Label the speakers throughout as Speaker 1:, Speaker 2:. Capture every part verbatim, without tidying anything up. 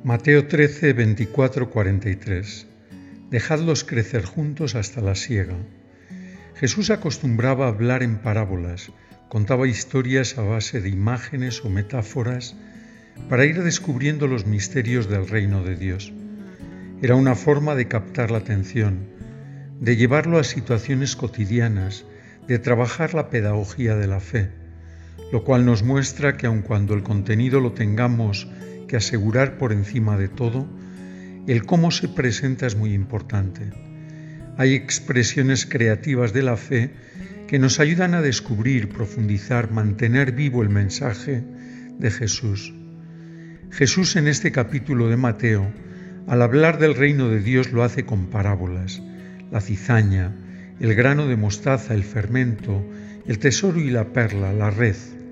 Speaker 1: Mateo trece, veinticuatro, cuarenta y tres. Dejadlos crecer juntos hasta la siega. Jesús acostumbraba a hablar en parábolas, contaba historias a base de imágenes o metáforas para ir descubriendo los misterios del reino de Dios. Era una forma de captar la atención, de llevarlo a situaciones cotidianas, de trabajar la pedagogía de la fe, lo cual nos muestra que aun cuando el contenido lo tengamos que asegurar por encima de todo, el cómo se presenta es muy importante. Hay expresiones creativas de la fe que nos ayudan a descubrir, profundizar, mantener vivo el mensaje de Jesús. Jesús en este capítulo de Mateo, al hablar del reino de Dios, lo hace con parábolas. La cizaña, el grano de mostaza, el fermento, el tesoro y la perla, la red.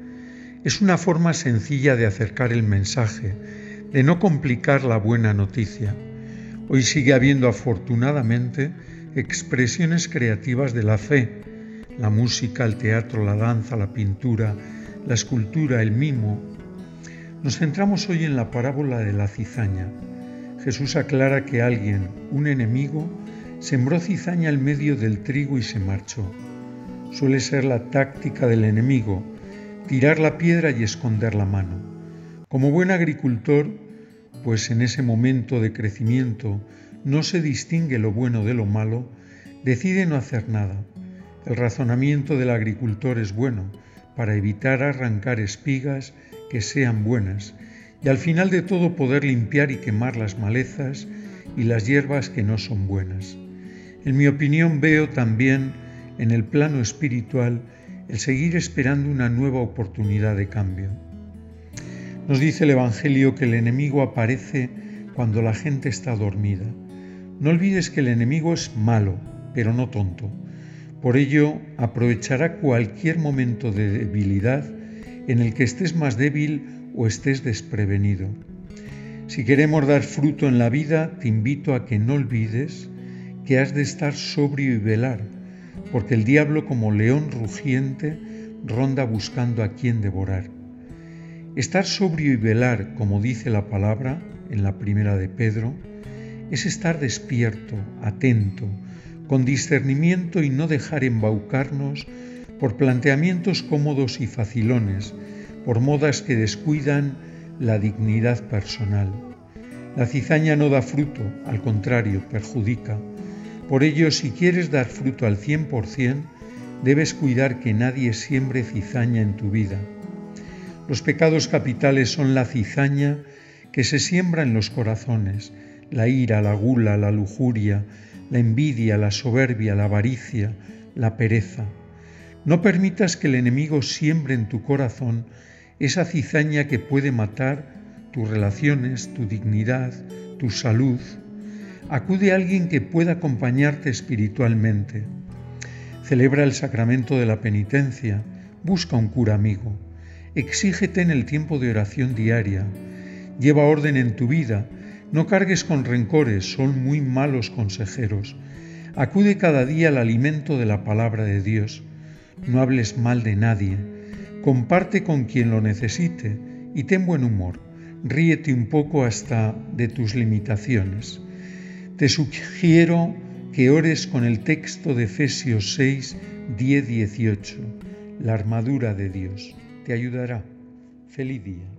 Speaker 1: Es una forma sencilla de acercar el mensaje, de no complicar la buena noticia. Hoy sigue habiendo afortunadamente expresiones creativas de la fe, la música, el teatro, la danza, la pintura, la escultura, el mimo. Nos centramos hoy en la parábola de la cizaña. Jesús aclara que alguien, un enemigo, sembró cizaña al medio del trigo y se marchó. Suele ser la táctica del enemigo, tirar la piedra y esconder la mano. Como buen agricultor, pues en ese momento de crecimiento no se distingue lo bueno de lo malo, decide no hacer nada. El razonamiento del agricultor es bueno para evitar arrancar espigas que sean buenas y al final de todo poder limpiar y quemar las malezas y las hierbas que no son buenas. En mi opinión veo también en el plano espiritual el seguir esperando una nueva oportunidad de cambio. Nos dice el Evangelio que el enemigo aparece cuando la gente está dormida. No olvides que el enemigo es malo, pero no tonto. Por ello, aprovechará cualquier momento de debilidad en el que estés más débil o estés desprevenido. Si queremos dar fruto en la vida, te invito a que no olvides que has de estar sobrio y velar, porque el diablo, como león rugiente, ronda buscando a quien devorar. Estar sobrio y velar, como dice la palabra en la primera de Pedro, es estar despierto, atento, con discernimiento y no dejar embaucarnos por planteamientos cómodos y facilones, por modas que descuidan la dignidad personal. La cizaña no da fruto, al contrario, perjudica. Por ello, si quieres dar fruto al cien por cien, debes cuidar que nadie siembre cizaña en tu vida. Los pecados capitales son la cizaña que se siembra en los corazones, la ira, la gula, la lujuria, la envidia, la soberbia, la avaricia, la pereza. No permitas que el enemigo siembre en tu corazón esa cizaña que puede matar tus relaciones, tu dignidad, tu salud. Acude a alguien que pueda acompañarte espiritualmente. Celebra el sacramento de la penitencia. Busca un cura amigo. Exígete en el tiempo de oración diaria. Lleva orden en tu vida. No cargues con rencores, son muy malos consejeros. Acude cada día al alimento de la palabra de Dios. No hables mal de nadie. Comparte con quien lo necesite y ten buen humor. Ríete un poco hasta de tus limitaciones. Te sugiero que ores con el texto de Efesios seis, diez, dieciocho, la armadura de Dios. Te ayudará. Feliz día.